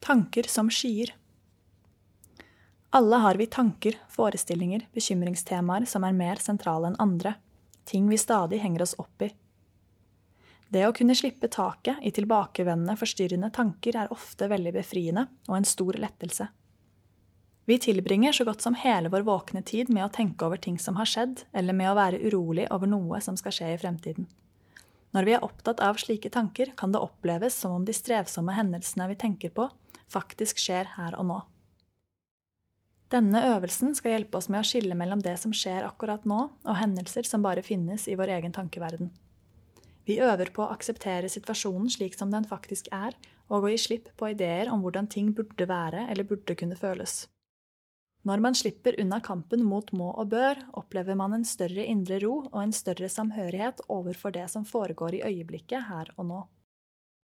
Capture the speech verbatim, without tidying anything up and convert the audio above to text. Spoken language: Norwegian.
Tanker som skyer. Alle har vi tanker, forestillinger, bekymringstemaer som er mer sentrale enn andre, ting vi stadig henger oss opp i. Det å kunne slippe taket i tilbakevendende forstyrrende tanker er ofte veldig befriende og en stor lettelse. Vi tilbringer så godt som hele vår våkne tid med å tenke over ting som har skjedd, eller med å være urolig over noe som skal skje i fremtiden. Når vi er opptatt av slike tanker, kan det oppleves som om de strevsomme hendelsene vi tenker på, faktisk skjer her og nå. Denne øvelsen skal hjelpe oss med å skille mellom det som skjer akkurat nå, og hendelser som bare finnes i vår egen tankeverden. Vi øver på å akseptere situasjonen slik som den faktisk er, og å gi slipp på ideer om hvordan ting burde være eller burde kunne føles. Når man slipper unna kampen mot må og bør, opplever man en større indre ro og en større samhørighet overfor det som foregår i øyeblikket her og nå.